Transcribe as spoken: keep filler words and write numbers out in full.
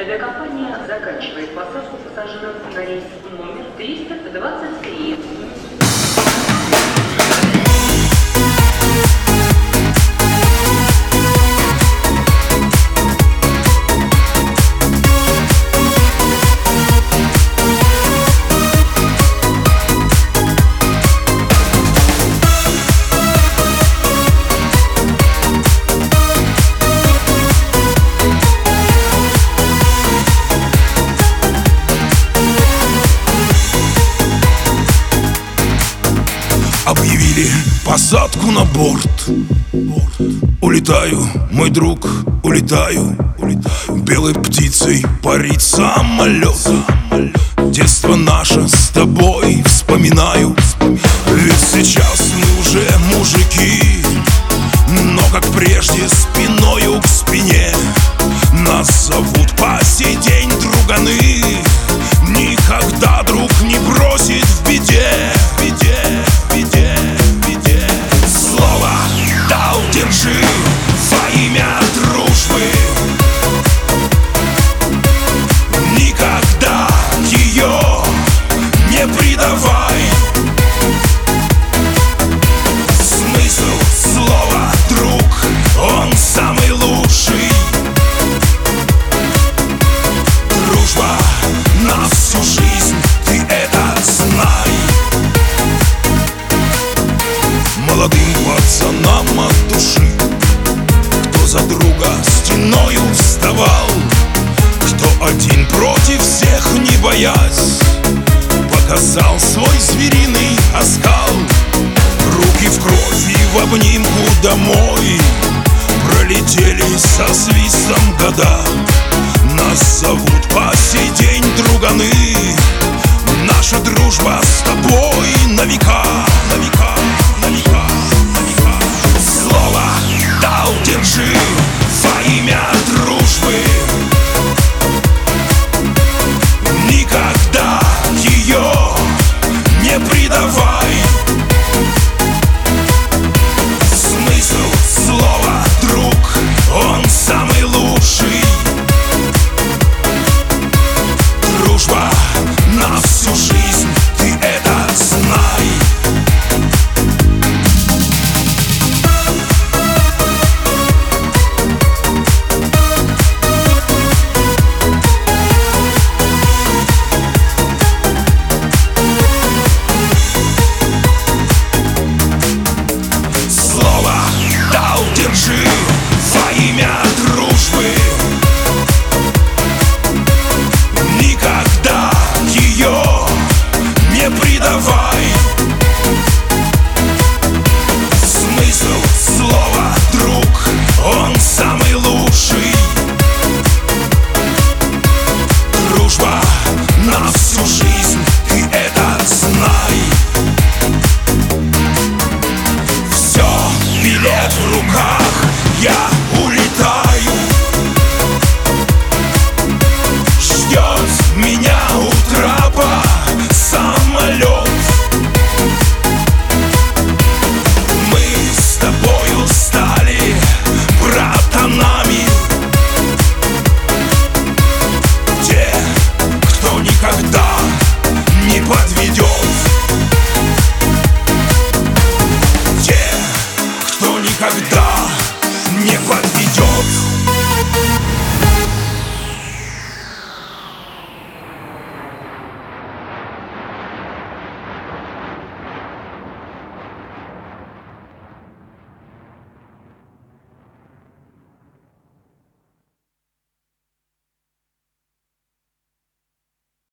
Авиакомпания заканчивает посадку пассажиров на рейс номер триста двадцать три. Объявили посадку на борт. Улетаю, мой друг, улетаю. Белой птицей парит самолет. Детство наше с тобой вспоминаю. Ведь сейчас мы уже мужики, но как прежде спиною к спине. Нас зовут по сей день друганы. Никогда друг не бросит в беде, в беде, в беде, в беде. Слово дал, держи во имя дружбы. Никогда ее не предавай. Смысл слова друг, он самый лучший. Дружба на всю жизнь, ты это знай. Молодым пацанам от души, кто за друга стеною вставал, кто один против всех не боясь показал свой звериный оскал. Руки в кровь и в обнимку домой пролетели со свистом года. Нас зовут по сей день друганы. Наша дружба с тобой на века, на века, на века, на века. Слово дал, держи во имя дружбы. Никогда ее не предавай. Смысл слова друг, он самый лучший. Дружба на всю жизнь, ты это знай. Слово дал, держи во имя дружбы. Никогда ее не предавай. Смысл слова друг, он самый лучший. Дружба на всю жизнь, ты это знай. Все, билет в руках, я